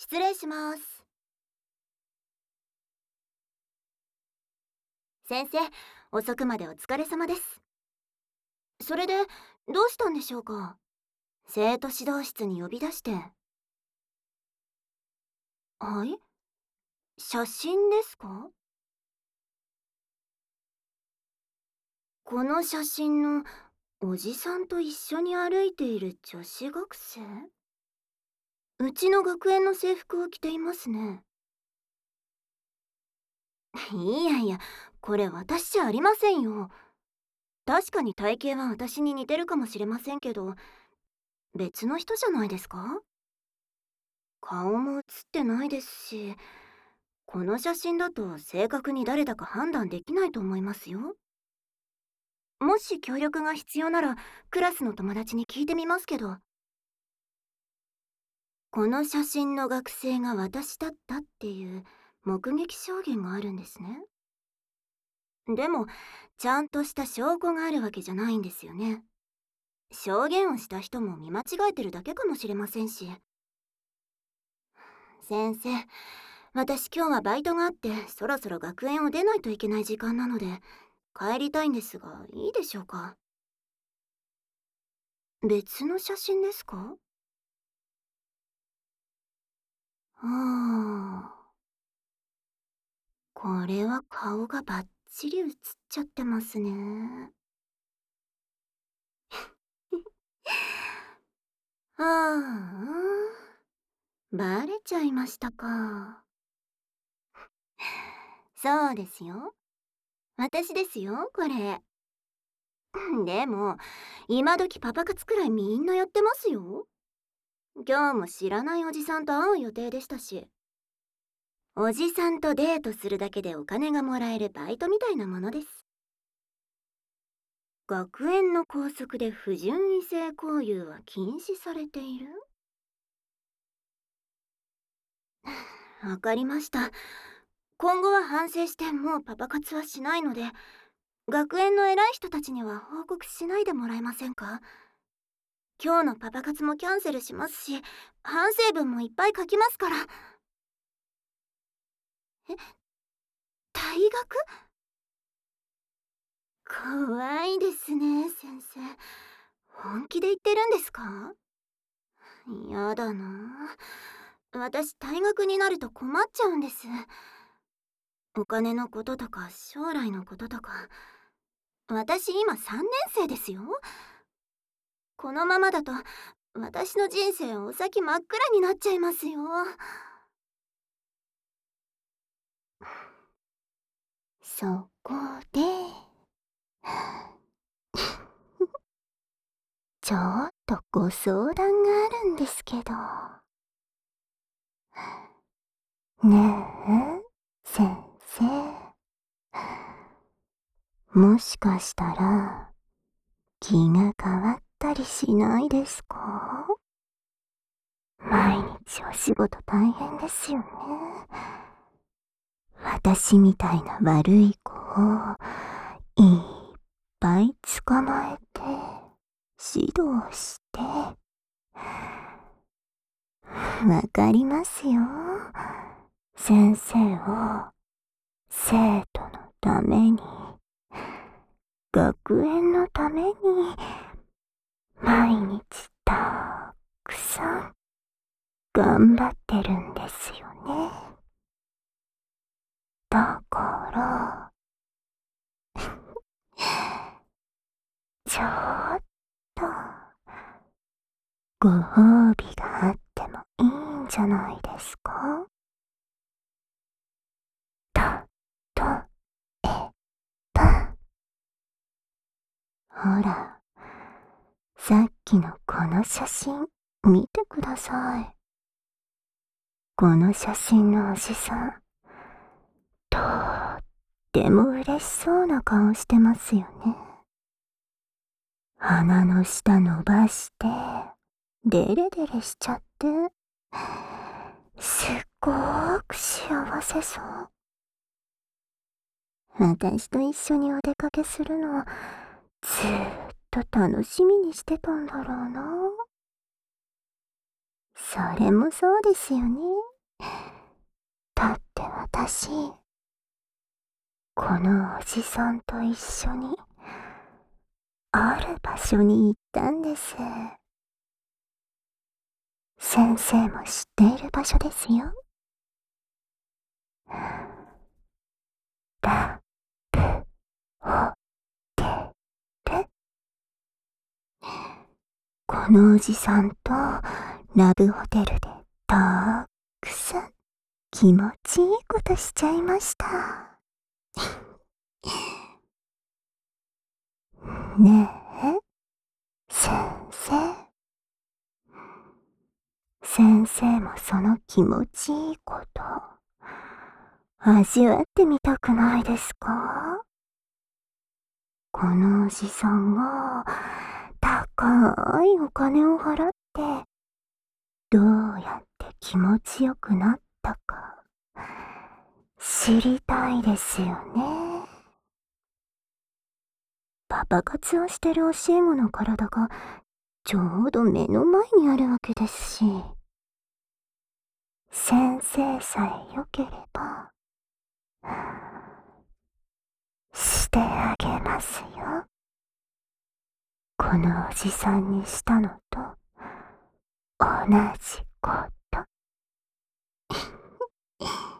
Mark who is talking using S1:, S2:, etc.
S1: 失礼します。先生、遅くまでお疲れ様です。それで、どうしたんでしょうか？生徒指導室に呼び出して。はい？写真ですか？この写真のおじさんと一緒に歩いている女子学生？うちの学園の制服を着ていますね。いやいや、これ私じゃありませんよ。確かに体型は私に似てるかもしれませんけど、別の人じゃないですか？顔も写ってないですし、この写真だと正確に誰だか判断できないと思いますよ。もし協力が必要なら、クラスの友達に聞いてみますけど。この写真の学生が私だったっていう目撃証言があるんですね。でも、ちゃんとした証拠があるわけじゃないんですよね。証言をした人も見間違えてるだけかもしれませんし。先生、私今日はバイトがあってそろそろ学園を出ないといけない時間なので帰りたいんですが、いいでしょうか？別の写真ですか？ああ、これは顔がバッチリ写っちゃってますね。ああ、バレちゃいましたか。そうですよ。私ですよ、これ。でも、今時パパ活くらいみんなやってますよ。今日も知らないおじさんと会う予定でしたし。おじさんとデートするだけでお金がもらえるバイトみたいなものです。学園の校則で不純異性交友は禁止されている？わかりました。今後は反省してもうパパ活はしないので、学園の偉い人たちには報告しないでもらえませんか？今日のパパ活もキャンセルしますし、反省文もいっぱい書きますから。え、退学？怖いですね、先生。本気で言ってるんですか？やだな。私、退学になると困っちゃうんです。お金のこととか、将来のこととか。私、今3年生ですよ。このままだと、私の人生お先真っ暗になっちゃいますよ。そこで、ちょっとご相談があるんですけど。ねえ、先生。もしかしたら、気が変わったりしないですか？毎日お仕事大変ですよね。私みたいな悪い子をいっぱい捕まえて指導して。わかりますよ。先生を生徒のために、学園のために、毎日たくさん頑張ってるんですよね。だから、ちょっとご褒美があってもいいんじゃないですか？た、と、え、た。ほら、さっきのこの写真見てください。この写真のおじさん、とっても嬉しそうな顔してますよね。鼻の下伸ばして、デレデレしちゃって、すっごーく幸せそう。私と一緒にお出かけするの、ずーっと楽しみにしてたんだろうな。それもそうですよね。 私、このおじさんと一緒に、ある場所に行ったんです。先生も知っている場所ですよ。ラブホテル。このおじさんとラブホテルでたくさん気持ちいいことしちゃいました。ねえ、先生。先生もその気持ちいいこと、味わってみたくないですか？このおじさんが、高いお金を払って、どうやって気持ちよくなったか、知りたいですよね。パパ活をしてる教え子の体が、ちょうど目の前にあるわけですし、先生さえ良ければ、してあげますよ。このおじさんにしたのと同じこと。